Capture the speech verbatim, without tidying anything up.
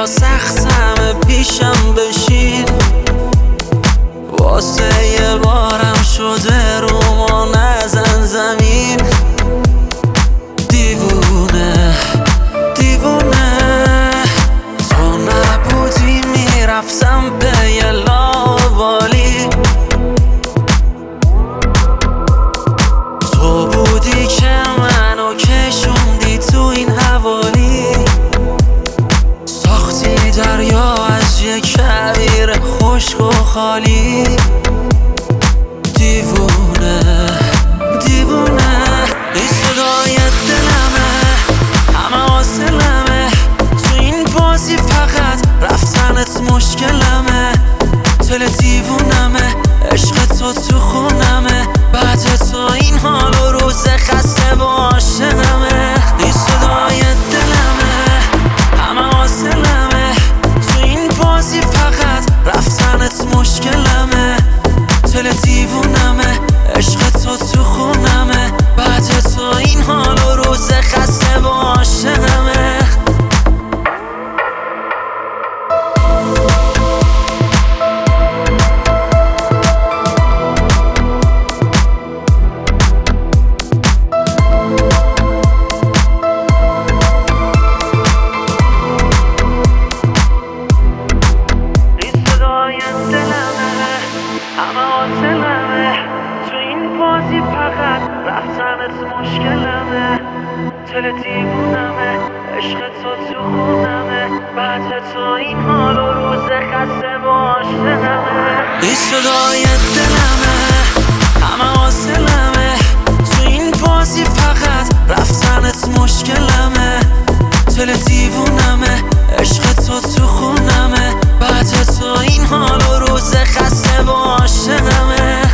یا سخت همه پیشم بشین، واسه یه بارم شده رو ما نزن زمین. دیوونه دیوونه تو نبودی میرفتم به یه لاوالی، تو بودی که منو کشوندی تو این حوالی، ساختی دریا از یک کویر خشک و خالی. دیوونه دیوونه این صدای دلمه، همه حاصلمه تو این بازی، فقط رفتنت مشکلمه. دل دیوونمه، عشق تو تو خونمه، بعد تو این حال و روز خسته و عاشقمه. این صدای دلمه، همه حاصلمه تو این بازی، فقط رفتنت مشکلمه. دل دیوونمه، عشق تو تو خونمه، بعد تو این حال و روز خسته و عاشقمه. همه حاصلمه تو این بازی، فقط رفتنت مشکلمه. دل دیوونمه، عشق تو تو خونمه، بعد تو این حال و روز خسته و عاشقمه. این صدای دلمه، همه حاصلمه تو این بازی، فقط رفتنت مشکلمه. دل دیوونمه، عشق تو تو خونمه، بعد تو این حال و روز خسته و عاشقمه.